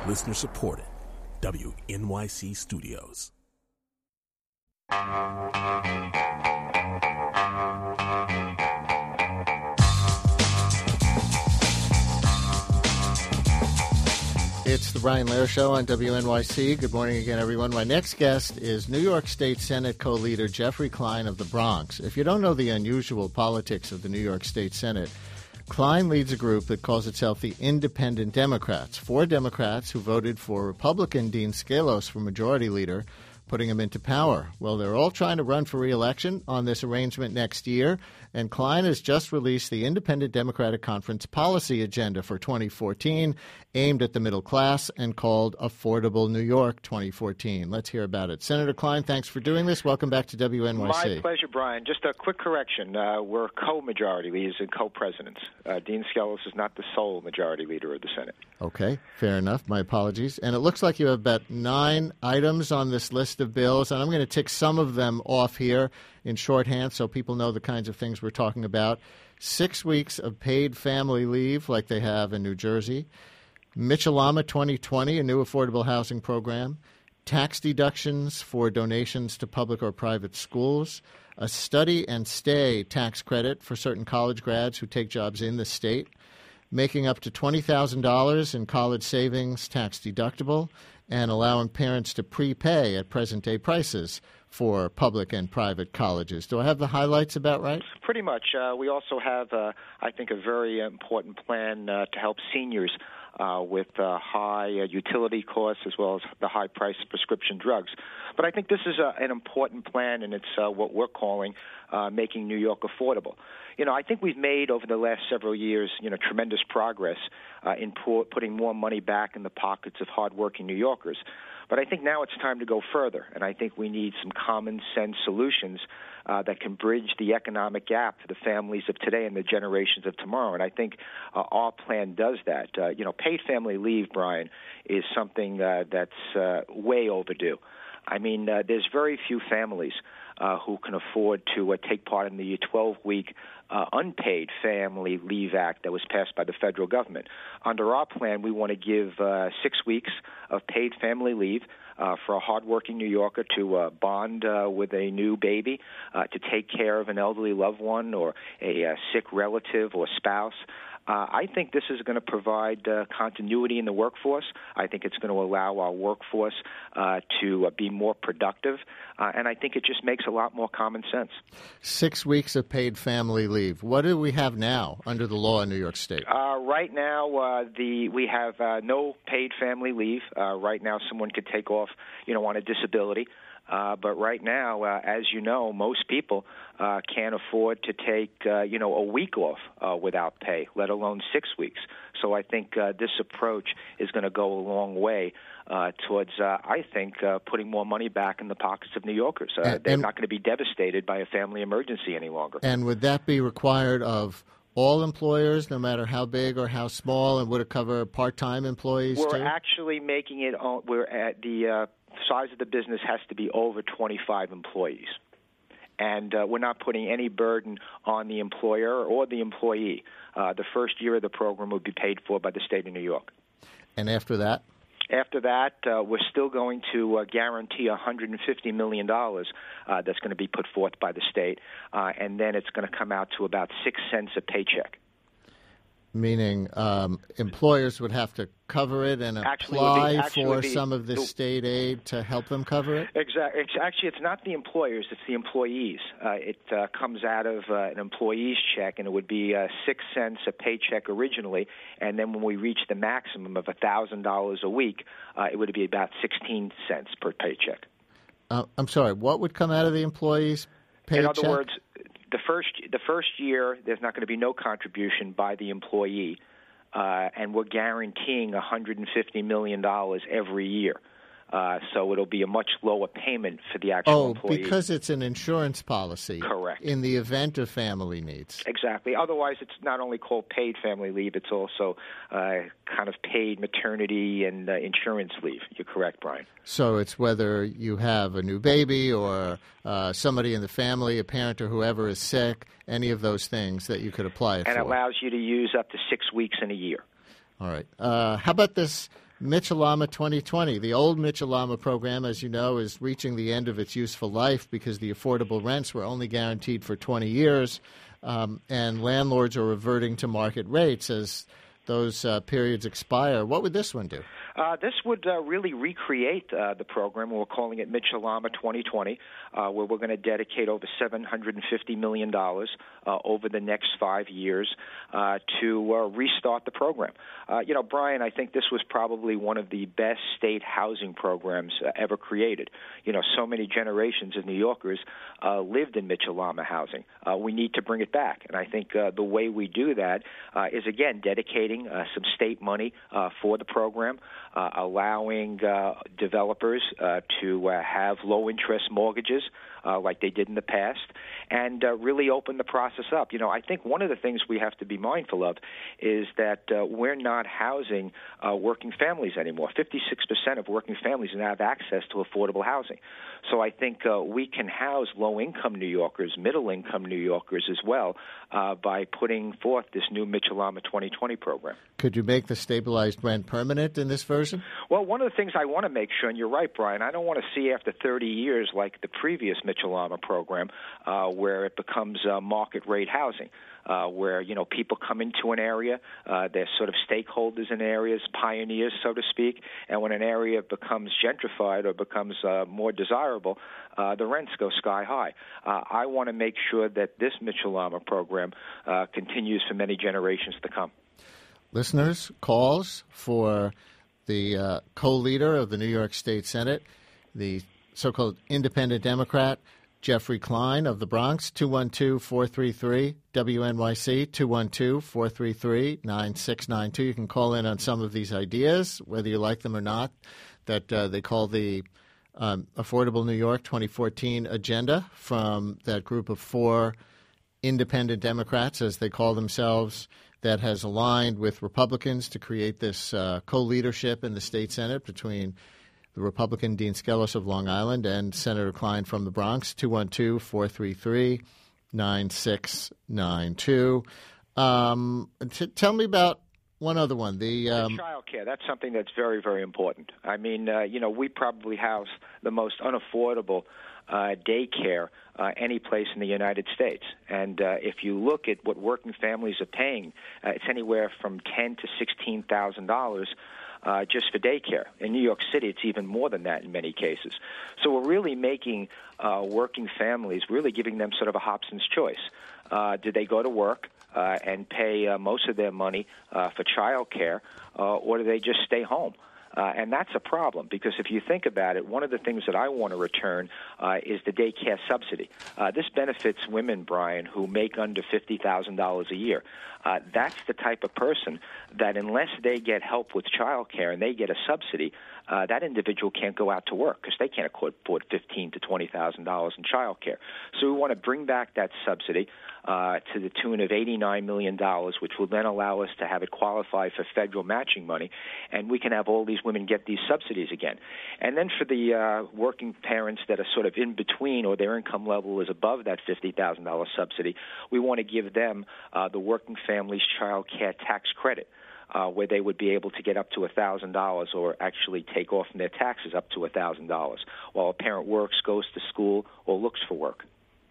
Listener supported. WNYC Studios. It's the Brian Lehrer Show on WNYC. Good morning again, everyone. My next guest is New York State Senate co-leader Jeffrey Klein of the Bronx. If you don't know the unusual politics of the New York State Senate, Klein leads a group that calls itself the Independent Democrats. 4 Democrats who voted for Republican Dean Skelos for majority leader, putting him into power. Well, they're all trying to run for re-election on this arrangement next year, and Klein has just released the Independent Democratic Conference policy agenda for 2014, aimed at the middle class and called Affordable New York 2014. Let's hear about it. Senator Klein, thanks for doing this. Welcome back to WNYC. My pleasure, Brian. Just a quick correction. We're co-majority leaders and co-presidents. Dean Skelos is not the sole majority leader of the Senate. Okay, fair enough. My apologies. And it looks like you have about 9 items on this list of bills, and I'm going to tick some of them off here in shorthand so people know the kinds of things we're talking about. 6 weeks of paid family leave like they have in New Jersey. Mitchell-Lama 2020, a new affordable housing program. Tax deductions for donations to public or private schools. A study and stay tax credit for certain college grads who take jobs in the state. Making up to $20,000 in college savings tax deductible, and allowing parents to prepay at present-day prices for public and private colleges. Do I have the highlights about right? Pretty much. We also have, I think, a very important plan to help seniors with high utility costs as well as the high price of prescription drugs. But I think this is an important plan, and it's what we're calling making New York affordable. You know, I think we've made over the last several years, tremendous progress in putting more money back in the pockets of hardworking New Yorkers. But I think now it's time to go further, and I think we need some common sense solutions that can bridge the economic gap for the families of today and the generations of tomorrow. And I think our plan does that. Paid family leave, Brian, is something that's way overdue. I mean, there's very few families who can afford to take part in the 12-week unpaid family leave act that was passed by the federal government. Under our plan, we want to give 6 weeks of paid family leave for a hardworking New Yorker to bond with a new baby, to take care of an elderly loved one or a sick relative or spouse. I think this is going to provide continuity in the workforce. I think it's going to allow our workforce to be more productive, and I think it just makes a lot more common sense. 6 weeks of paid family leave. What do we have now under the law in New York State? Right now, we have no paid family leave. Right now, someone could take off, on a disability. But right now, as you know, most people can't afford to take, a week off without pay, let alone 6 weeks. So I think this approach is going to go a long way towards, putting more money back in the pockets of New Yorkers. They're not going to be devastated by a family emergency any longer. And would that be required of all employers, no matter how big or how small, and would it cover part-time employees too? We're actually making it, we're at the size of the business has to be over 25 employees. And we're not putting any burden on the employer or the employee. The first year of the program will be paid for by the state of New York. And after that? After that, we're still going to guarantee $150 million that's going to be put forth by the state, and then it's going to come out to about 6 cents a paycheck. Meaning employers would have to cover it and apply for some of this state aid to help them cover it? Exactly. Actually, it's not the employers, it's the employees. It comes out of an employee's check, and it would be 6 cents a paycheck originally, and then when we reach the maximum of $1,000 a week, it would be about 16 cents per paycheck. I'm sorry, what would come out of the employee's paycheck? In other words, the first year, there's not going to be no contribution by the employee, and we're guaranteeing $150 million every year. So it'll be a much lower payment for the actual employee. Oh, because it's an insurance policy. Correct. In the event of family needs. Exactly. Otherwise, it's not only called paid family leave, it's also kind of paid maternity and insurance leave. You're correct, Brian. So it's whether you have a new baby or somebody in the family, a parent or whoever is sick, any of those things that you could apply it for. And it allows you to use up to 6 weeks in a year. All right. How about this Mitchell-Lama 2020. The old Mitchell-Lama program, as you know, is reaching the end of its useful life because the affordable rents were only guaranteed for 20 years, and landlords are reverting to market rates as those periods expire. What would this one do? This would really recreate the program. We're calling it Mitchell-Lama 2020, where we're going to dedicate over $750 million over the next 5 years to restart the program. Brian, I think this was probably one of the best state housing programs ever created. So many generations of New Yorkers lived in Mitchell-Lama housing. We need to bring it back, and I think the way we do that is, again, dedicating some state money for the program, allowing developers to have low-interest mortgages like they did in the past, and really open the process up. I think one of the things we have to be mindful of is that we're not housing working families anymore. 56% of working families now have access to affordable housing. So I think we can house low-income New Yorkers, middle-income New Yorkers as well by putting forth this new Mitchell-Lama 2020 program. Could you make the stabilized rent permanent in this version? Well, one of the things I want to make sure, and you're right, Brian, I don't want to see after 30 years like the previous Mitchell-Lama program where it becomes market rate housing. Where, people come into an area, they're sort of stakeholders in areas, pioneers, so to speak, and when an area becomes gentrified or becomes more desirable, the rents go sky high. I want to make sure that this Mitchell-Lama program continues for many generations to come. Listeners, calls for the co-leader of the New York State Senate, the so-called independent Democrat, Jeffrey Klein of the Bronx, 212-433-WNYC, 212-433-9692. You can call in on some of these ideas, whether you like them or not, that they call the Affordable New York 2014 agenda from that group of 4 independent Democrats, as they call themselves, that has aligned with Republicans to create this co-leadership in the state Senate between the Republican Dean Skelos of Long Island and Senator Klein from the Bronx, 212-433-9692. Tell me about one other one. The child care. That's something that's very, very important. I mean, we probably house the most unaffordable daycare any place in the United States. And if you look at what working families are paying, it's anywhere from $10,000 to $16,000 just for daycare. In New York City, it's even more than that in many cases. So we're really making working families, really giving them sort of a Hobson's choice. Do they go to work and pay most of their money for child care, or do they just stay home? And that's a problem because if you think about it, one of the things that I want to return is the daycare subsidy. This benefits women, Brian, who make under $50,000 a year. That's the type of person that unless they get help with child care and they get a subsidy, that individual can't go out to work because they can't afford $15,000 to $20,000 in child care. So we want to bring back that subsidy to the tune of $89 million, which will then allow us to have it qualify for federal matching money, and we can have all these women get these subsidies again. And then for the working parents that are sort of in between or their income level is above that $50,000 subsidy, we want to give them the working family's child care tax credit. Where they would be able to get up to $1,000 or actually take off from their taxes up to $1,000 while a parent works, goes to school, or looks for work.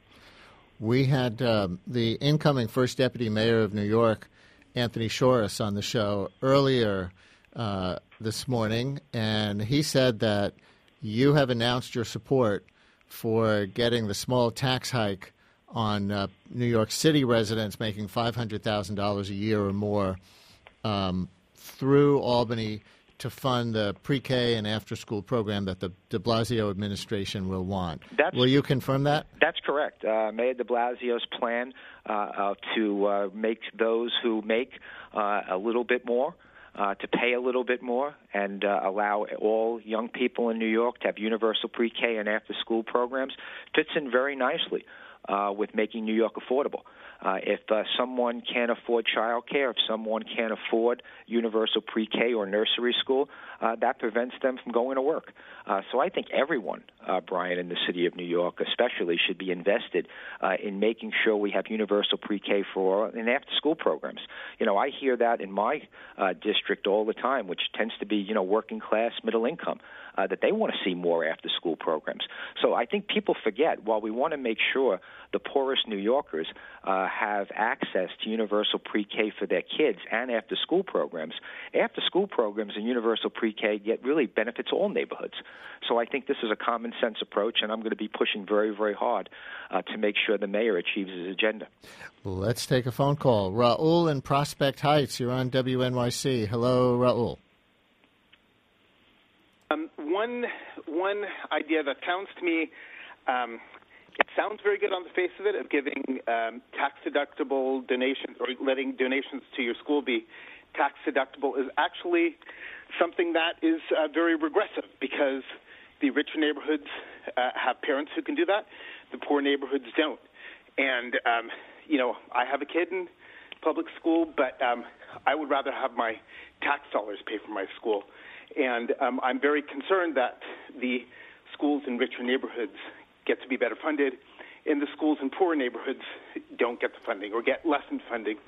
We had the incoming first deputy mayor of New York, Anthony Shorus, on the show earlier this morning, and he said that you have announced your support for getting the small tax hike on New York City residents making $500,000 a year or more through Albany to fund the pre-K and after-school program that the de Blasio administration will want. Will you confirm that? That's correct. Mayor de Blasio's plan to make those who make a little bit more, to pay a little bit more, and allow all young people in New York to have universal pre-K and after-school programs fits in very nicely with making New York affordable. If someone can't afford child care, if someone can't afford universal pre-K or nursery school, that prevents them from going to work. So I think everyone, Brian, in the city of New York especially, should be invested in making sure we have universal pre-K for and after-school programs. I hear that in my district all the time, which tends to be, working class, middle income, that they want to see more after-school programs. So I think people forget, while we want to make sure the poorest New Yorkers have access to universal pre-K for their kids and after-school programs, after-school programs and universal pre-K really benefits all neighborhoods. So I think this is a common-sense approach, and I'm going to be pushing very, very hard to make sure the mayor achieves his agenda. Let's take a phone call. Raul in Prospect Heights, you're on WNYC. Hello, Raul. One idea that sounds to me, it sounds very good on the face of it, of giving tax-deductible donations or letting donations to your school be tax-deductible, is actually something that is very regressive, because the richer neighborhoods have parents who can do that. The poor neighborhoods don't. And, I have a kid in public school, but I would rather have my tax dollars pay for my school. And I'm very concerned that the schools in richer neighborhoods get to be better funded, and the schools in poorer neighborhoods don't get the funding or get less in funding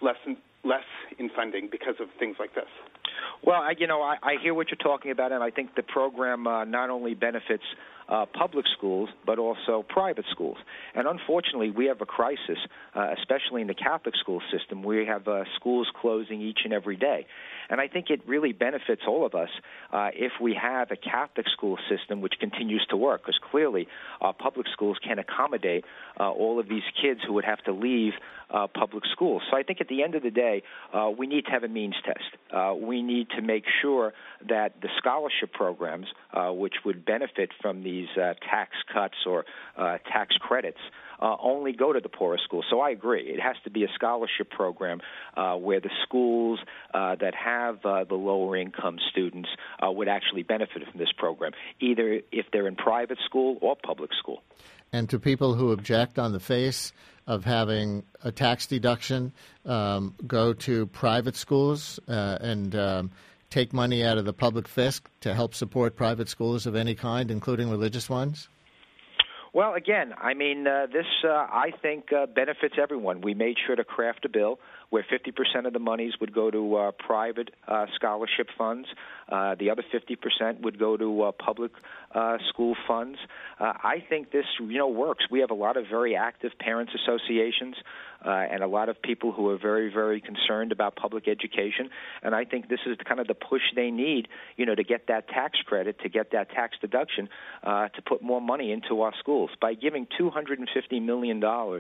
because of things like this. Well, I hear what you're talking about, and I think the program not only benefits public schools, but also private schools. And unfortunately, we have a crisis, especially in the Catholic school system. We have schools closing each and every day. And I think it really benefits all of us if we have a Catholic school system which continues to work, because clearly public schools can't accommodate all of these kids who would have to leave public schools. So I think at the end of the day, we need to have a means test. We need to make sure that the scholarship programs, which would benefit from these tax cuts or tax credits, only go to the poorest schools. So I agree. It has to be a scholarship program where the schools that have the lower income students would actually benefit from this program, either if they're in private school or public school. And to people who object on the face of having a tax deduction go to private schools and take money out of the public fisc to help support private schools of any kind, including religious ones? Well, again, this, I think, benefits everyone. We made sure to craft a bill where 50% of the monies would go to private scholarship funds. The other 50% would go to public school funds. I think this, works. We have a lot of very active parents associations and a lot of people who are very, very concerned about public education. And I think this is kind of the push they need, to get that tax credit, to get that tax deduction, to put more money into our schools. By giving $250 million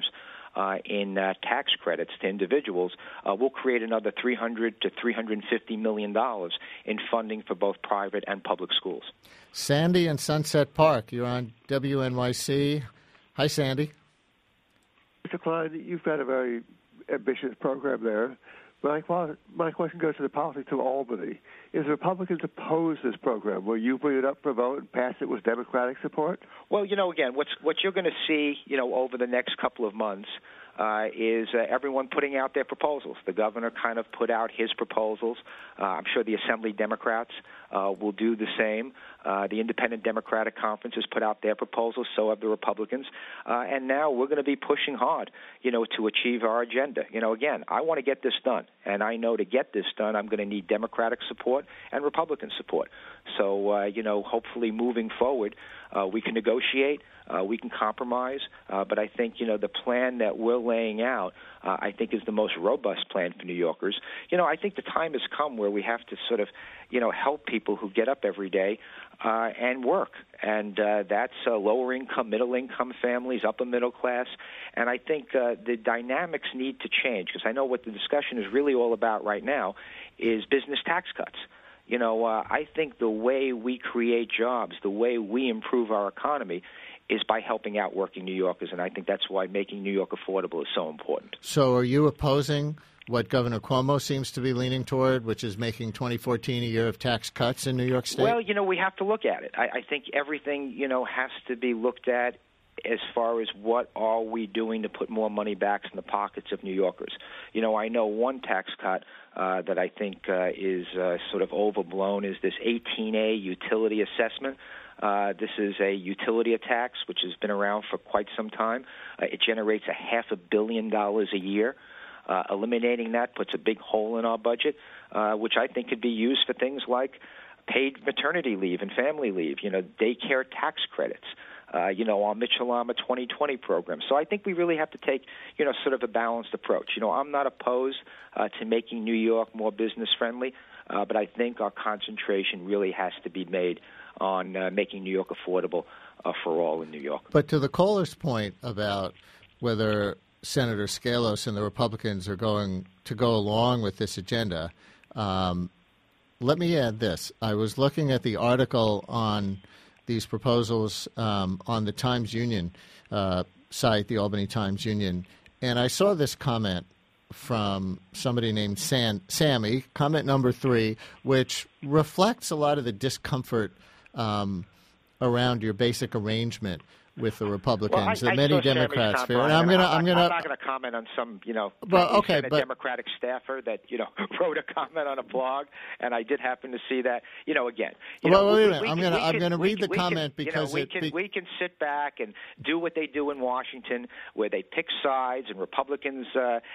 in tax credits to individuals, we'll create another $300 to $350 million in funding for both private and public schools. Sandy in Sunset Park, you're on WNYC. Hi, Sandy. Mr. Klein, you've got a very ambitious program there. But my question goes to the politics of Albany. Is the Republicans oppose this program? Will you bring it up for a vote and pass it with Democratic support? Well, again, what you're going to see, over the next couple of months is everyone putting out their proposals. The governor kind of put out his proposals. I'm sure the Assembly Democrats will do the same. The Independent Democratic Conference has put out their proposals, so have the Republicans. And now we're going to be pushing hard, to achieve our agenda. Again, I want to get this done. And I know to get this done, I'm going to need Democratic support and Republican support. So, hopefully moving forward, we can negotiate, we can compromise. But I think, the plan that we're laying out, I think is the most robust plan for New Yorkers. I think the time has come where we have to sort of, help people who get up every day and work. And that's lower income, middle income families, upper middle class. And I think the dynamics need to change, because I know what the discussion is really all about right now is business tax cuts. I think the way we create jobs, the way we improve our economy is by helping out working New Yorkers, and I think that's why making New York affordable is so important. So are you opposing what Governor Cuomo seems to be leaning toward, which is making 2014 a year of tax cuts in New York State? Well, we have to look at it. I think everything, has to be looked at as far as what are we doing to put more money back in the pockets of New Yorkers. You know, I know one tax cut that I think is sort of overblown is this 18A utility assessment. This is a utility tax which has been around for quite some time. It generates $500 million a year. Eliminating that puts a big hole in our budget, which I think could be used for things like paid maternity leave and family leave, you know, daycare tax credits, you know, our Mitchell-Lama 2020 program. So I think we really have to take, you know, sort of a balanced approach. You know, I'm not opposed to making New York more business-friendly, but I think our concentration really has to be made on making New York affordable for all in New York. But to the caller's point about whether Senator Skelos and the Republicans are going to go along with this agenda, let me add this. I was looking at the article on these proposals on the Times-Union site, the Albany Times-Union, and I saw this comment from somebody named Sammy, comment number 3, which reflects a lot of the discomfort around your basic arrangement with the Republicans that many Democrats fear. And I'm not going to comment on some, you know, Democratic staffer that, you know, wrote a comment on a blog, and I did happen to see that. You know, again, wait a minute. I'm going to read the comment because we can sit back and do what they do in Washington, where they pick sides and Republicans,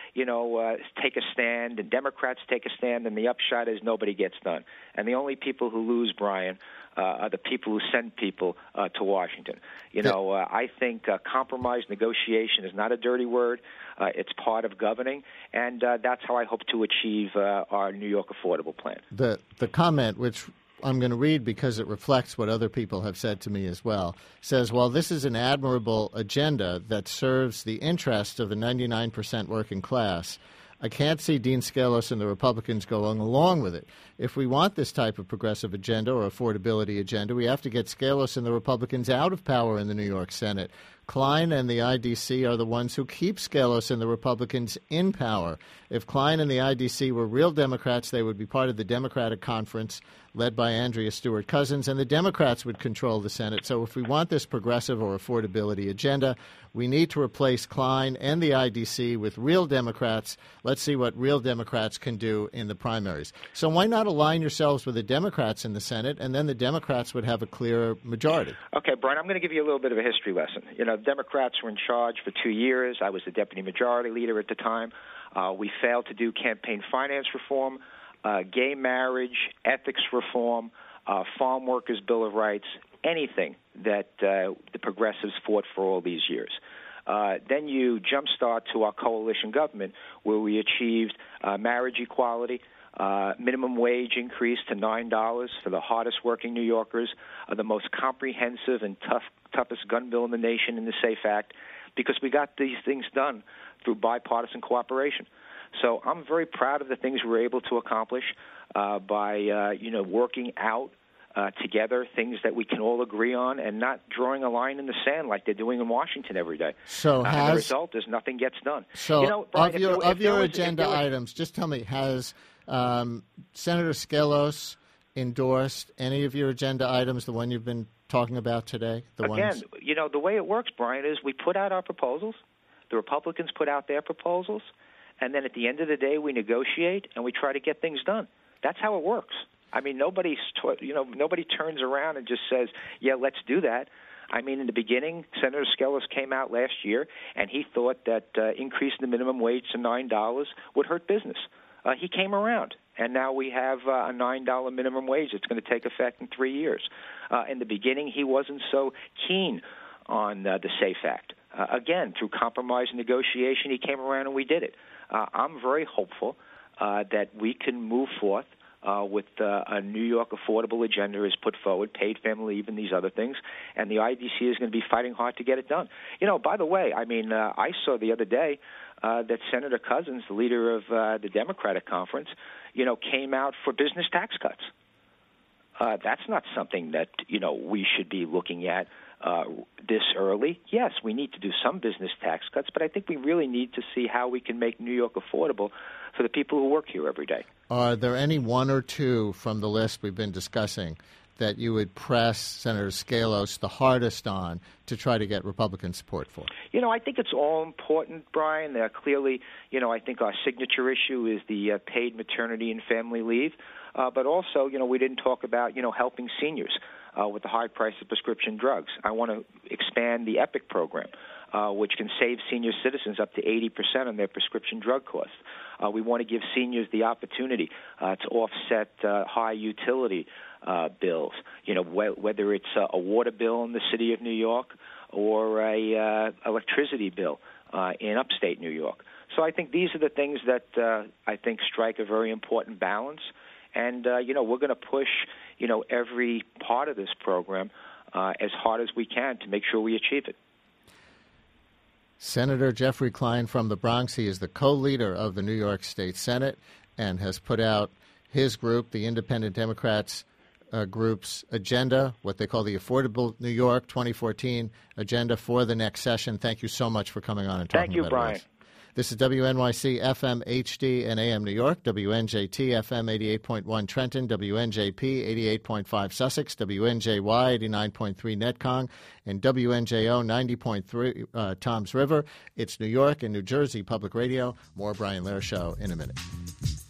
take a stand and Democrats take a stand, and the upshot is nobody gets done. And the only people who lose, Brian, are the people who send people to Washington. You know, I think compromise, negotiation is not a dirty word. It's part of governing, and that's how I hope to achieve our New York affordable plan. The comment, which I'm going to read because it reflects what other people have said to me as well, says, while this is an admirable agenda that serves the interest of the 99% working class, I can't see Dean Skelos and the Republicans going along with it. If we want this type of progressive agenda or affordability agenda, we have to get Skelos and the Republicans out of power in the New York Senate. Klein and the IDC are the ones who keep Skelos and the Republicans in power. If Klein and the IDC were real Democrats, they would be part of the Democratic Conference led by Andrea Stewart-Cousins, and the Democrats would control the Senate. So if we want this progressive or affordability agenda, we need to replace Klein and the IDC with real Democrats. Let's see what real Democrats can do in the primaries. So why not align yourselves with the Democrats in the Senate, and then the Democrats would have a clear majority? Okay, Brian, I'm going to give you a little bit of a history lesson. You know, Democrats were in charge for 2 years. I was the deputy majority leader at the time. We failed to do campaign finance reform, gay marriage, ethics reform, farm workers' Bill of Rights, anything that the progressives fought for all these years. Then you jumpstart to our coalition government, where we achieved marriage equality, minimum wage increase to $9 for the hardest working New Yorkers, the most comprehensive and toughest gun bill in the nation in the SAFE Act, because we got these things done through bipartisan cooperation. So I'm very proud of the things we were able to accomplish by working out together things that we can all agree on and not drawing a line in the sand like they're doing in Washington every day. So and the result is nothing gets done. So Brian, of your agenda items, just tell me, has Senator Skelos endorsed any of your agenda items, the one you've been talking about today? The way it works, Brian, is we put out our proposals, the Republicans put out their proposals, and then at the end of the day we negotiate and we try to get things done. That's how it works. I mean, nobody turns around and just says, yeah, let's do that. I mean, in the beginning, Senator Skelos came out last year, and he thought that increasing the minimum wage to $9 would hurt business. He came around, and now we have a $9 minimum wage that's going to take effect in 3 years. In the beginning, he wasn't so keen on the SAFE Act. Again, through compromise and negotiation, he came around and we did it. I'm very hopeful that we can move forth with a New York affordable agenda is put forward, paid family leave and these other things, and the IDC is going to be fighting hard to get it done. You know, by the way, I mean, I saw the other day that Senator Cousins, the leader of the Democratic Conference, came out for business tax cuts. That's not something that, we should be looking at this early. Yes, we need to do some business tax cuts, but I think we really need to see how we can make New York affordable for the people who work here every day. Are there any one or two from the list we've been discussing that you would press Senator Skelos the hardest on to try to get Republican support for? I think it's all important, Brian. Clearly, I think our signature issue is the paid maternity and family leave. But also, we didn't talk about, helping seniors with the high price of prescription drugs. I want to expand the EPIC program, which can save senior citizens up to 80% on their prescription drug costs. We want to give seniors the opportunity to offset high utility bills, whether it's a water bill in the city of New York or a electricity bill in upstate New York. So I think these are the things that I think strike a very important balance. And, we're going to push, every part of this program as hard as we can to make sure we achieve it. Senator Jeffrey Klein from the Bronx, he is the co-leader of the New York State Senate and has put out his group, the Independent Democrats group's agenda, what they call the Affordable New York 2014 agenda for the next session. Thank you so much for coming on and talking about it. Thank you, Brian. This is WNYC FM HD and AM New York, WNJT FM 88.1 Trenton, WNJP 88.5 Sussex, WNJY 89.3 Netcong, and WNJO 90.3 Toms River. It's New York and New Jersey Public Radio. More Brian Lehrer Show in a minute.